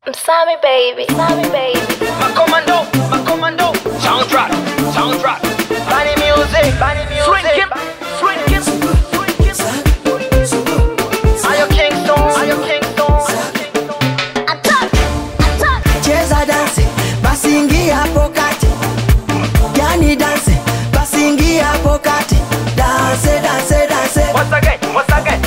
Sammy baby, Sammy baby. My commando, soundtrack, Bunny music, shrinking. Are you Kingston? Attack. Cheza dance, basi ingia hapo kati. Yani dance, basi ingia hapo kati. Dance. Once again.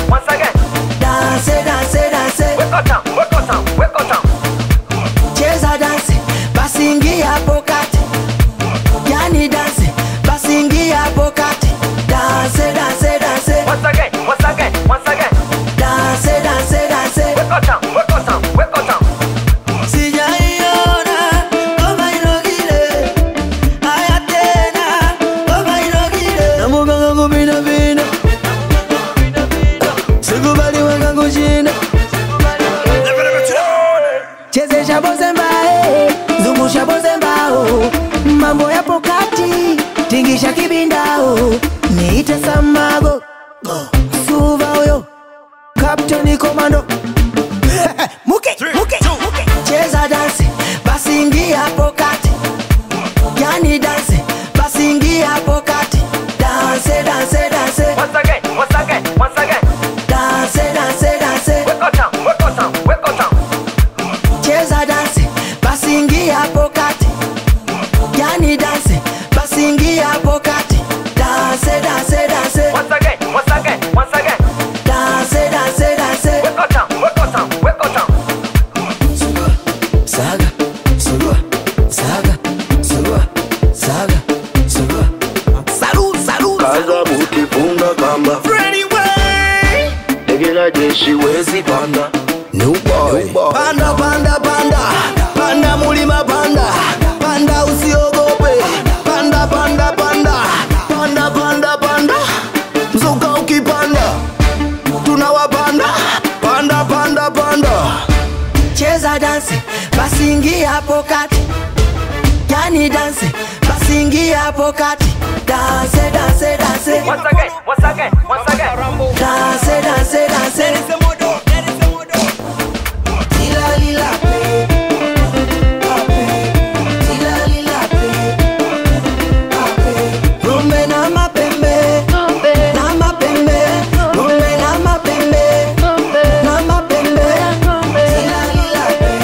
Dance. Wake up town. Cheza dance, basi ingia hapo kati. Yani dance, basi ingia hapo kati. Dance. Once again. Dance. Wake up town. Sijaiona ngoma inogile. Haya tena ngoma inogile. Na mugongo wangu bina. Sikubali wangu jina. Chezesha bozemba, zungusha bozemba, mambo yapo kati, tingisha kibindao, niite Samago, Suva oyo, Captain Commando. Muke. Cheza dance, basi ingia hapo kati. Yani dance, basi ingia hapo kati. Dance. Once again. Dance. Wake up town. Cheza dance, basi ingia hapo kati. Yani dance, basi ingia hapo kati. Dance. Once again. Dance. Wake up town. Saga. Salut. Kaza buti funga kamba Freddy way. Tegela jeshi wezi panda New boy Panda mulima panda usiogope. Panda mzuka ukipanda tunawapanda. Panda cheza dance, basi ingia hapo kati. Yani dance, basi ingia hapo kati. Dance. Once again. Dance. Lila pe. Rumbe na mapembe. Rumbe na mapembe. Lila pe.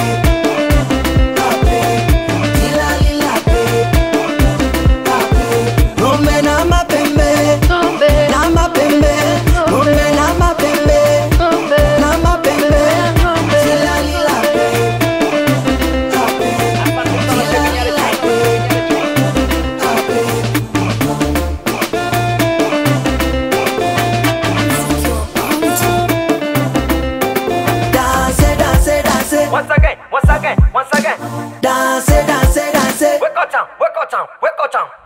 Rumbe na mapembe. Rumbe na mapembe. Dance. Once again. Dance. Wake up town.